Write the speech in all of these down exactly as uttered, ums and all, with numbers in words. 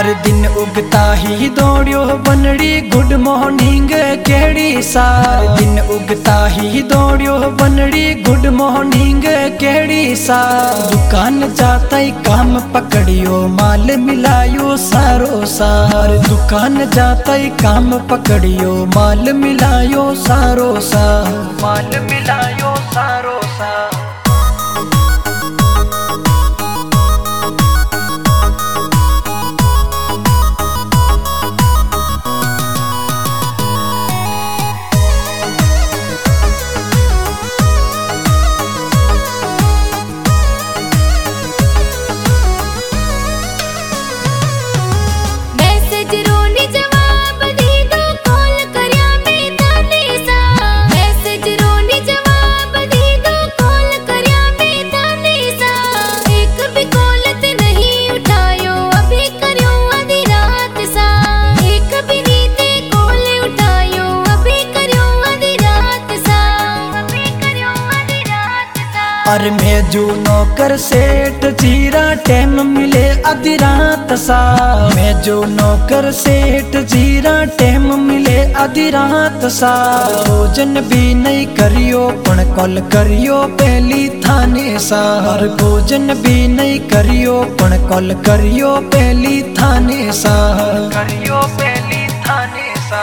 अरे दिन उगता ही दौड़ियो बनड़ी गुड मॉर्निंग केड़ी सा। दिन उगता ही दौड़ियो बनड़ी गुड मॉर्निंग केड़ी सा। दुकान जाता ही काम पकड़ियो माल मिलायो सारो सार। दुकान जाता ही काम पकड़ियो माल मिलायो सारो सा। माल मिलायो सारो सा। अरे मैं जो नौकर सेठ जीरा टाइम मिले आधी रात सा। मैं जो नौकर सेठ जीरा टाइम मिले आधी रात सा। भोजन भी नहीं करियो पण कॉल करियो पहली थाने सा। और भोजन भी नहीं करियो पण कॉल करियो पहली थाने सा। करियो पहली थाने सा।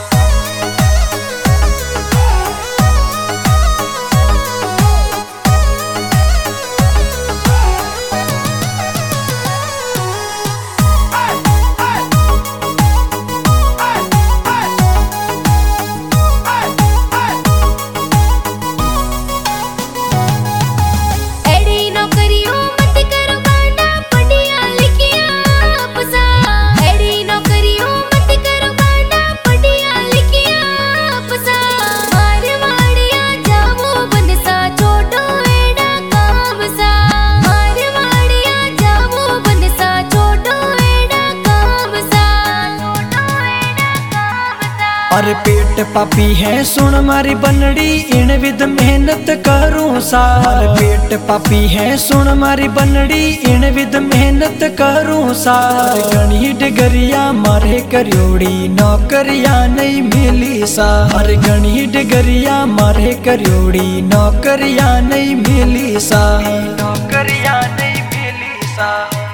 अरे पेट पापी है सुन मारी बनड़ी इन विध मेहनत करूं सा। अरे पेट पापी है सुन मारी बनड़ी इन विध मेहनत करूं सा। गणी डगरिया मारे करियोड़ी नौकरिया नहीं मिली सा। अरे गणी डगरिया मारे करियोड़ी नौकरिया नहीं मिली सा। नौकरिया नहीं मिली सा।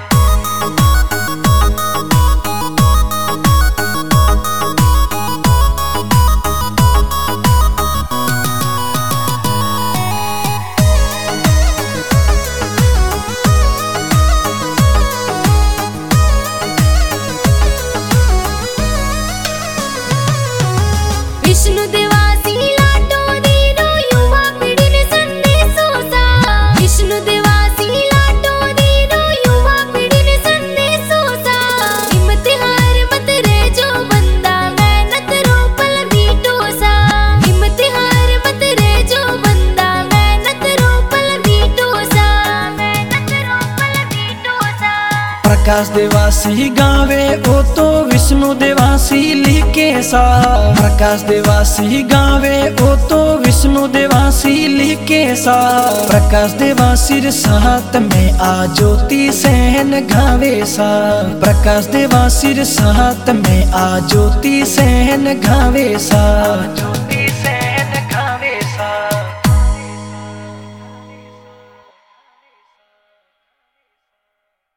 विष्णु देवासी लाटो दीनो युवा पीढ़ी ने संदेशो सा। विष्णु देवासी लाटो दीनो युवा पीढ़ी ने संदेशो सा। हिम्मत हार मत रे जो बंदा मेहनत रो पल मीठो सा। हिम्मत हार मत रे जो बंदा मेहनत रो पल मीठो सा। मेहनत रो पल मीठो सा। प्रकाश देवासी गावे ओ तो विष्णु देवासी लिखे सा। प्रकाश देवासी गावे ओ तो विष्णु देवासी लिखे सा। प्रकाश देवासी साथ में आ ज्योति सहन गावे सा। प्रकाश देवासी साथ में आ ज्योति सहन गावे सा।